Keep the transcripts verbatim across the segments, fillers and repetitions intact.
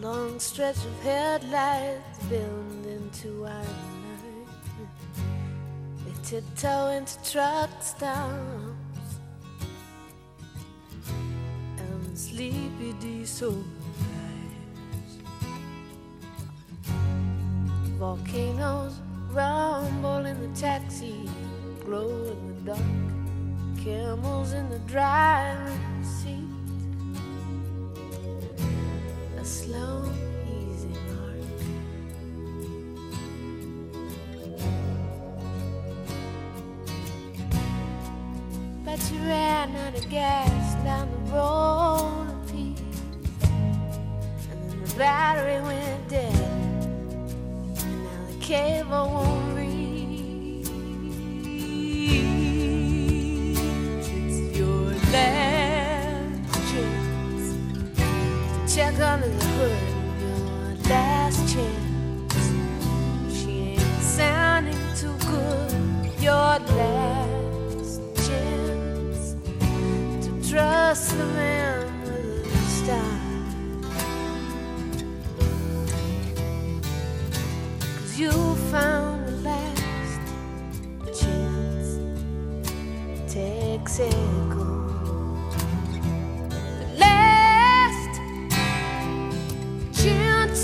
long stretch of headlights build into our night. They tiptoe into truck stops and sleepy diesel lights. Volcanoes rumble in the taxi, glow in the dark. Camels in the driver's seat. A slow, easy mark. But you ran out of gas down the road of peace, and then the battery went dead, and now the cable won't reach. It's your last chance to check under the hood. Your last chance. She ain't sounding too good. Your last chance to trust the man with the star. 'Cause you found the last chance. Texaco. The last chance.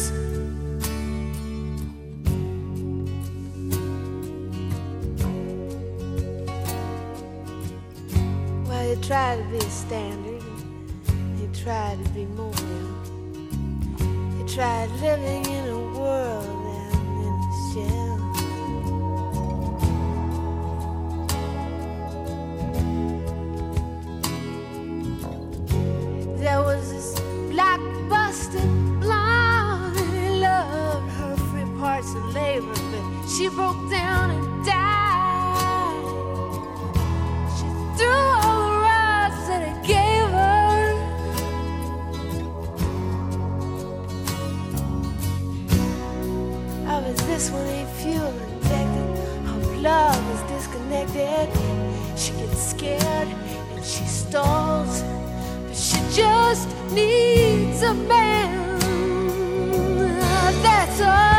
Well, you try to be standard, you try to be more. You tried living in a world and in a shell. There was this blockbuster blonde, and he loved her free parts of labor, but she broke down and died. She threw all the rods that he gave her. Oh, but this one ain't fuel injected. Her plug is disconnected. She gets scared and she stalls, but she just needs a man. That's all.